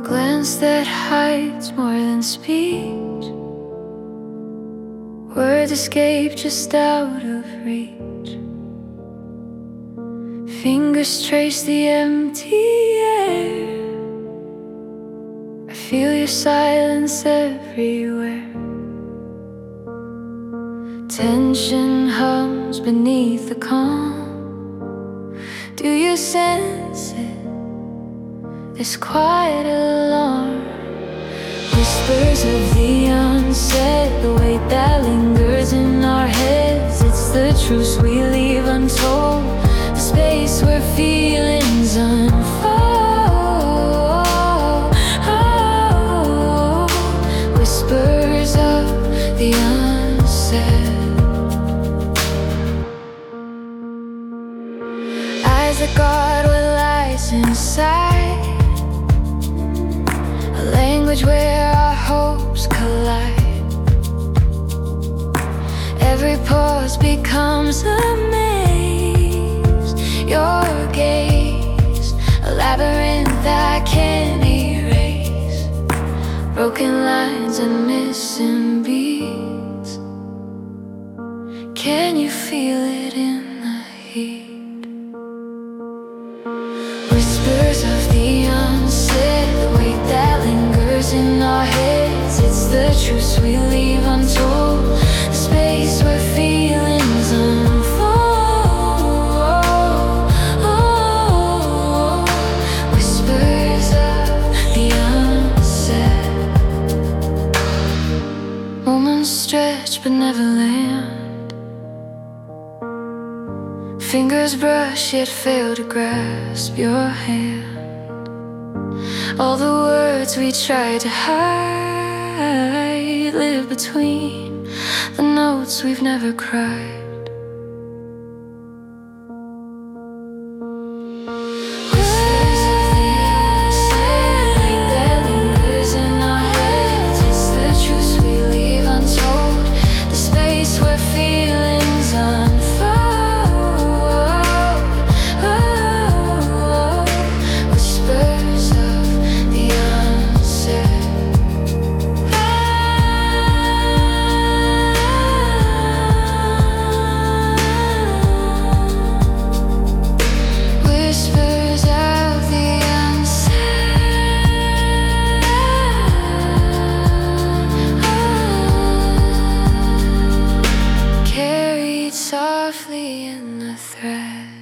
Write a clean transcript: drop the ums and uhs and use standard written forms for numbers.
glance that hides more than speech. Words escape just out of reach. Fingers trace the empty air. I feel your silence everywhere. Tension hums beneath the calm. Do you sense it? This quiet alarm. Whispers of the unsaid, the weight that lingers in our heads. It's the truth we leave untold, the space where feelings unfold. Whispers of the unsaid. Eyes that guard what lies inside, a language where our hopes collide. Every pause becomes a maze. Your gaze, a labyrinth I can't erase. Broken lines and missing beats. Can you feel it in the heat? Whispers of the unsaid, the weight that lingers in our heads. It's the truth we leave untold, the space where feelings unfold. Whispers of the unsaid. Moments stretch but never land. Fingers brush yet fail to grasp your hand. All the words we try to hide live between the notes we've never cried. Whispers of the unsaid, weight that lingers in our heads. It's the truth we leave untold, the space where feelings unfold. Whispers of the unsaid. Whispers of the unsaid. Carried softly in the thread.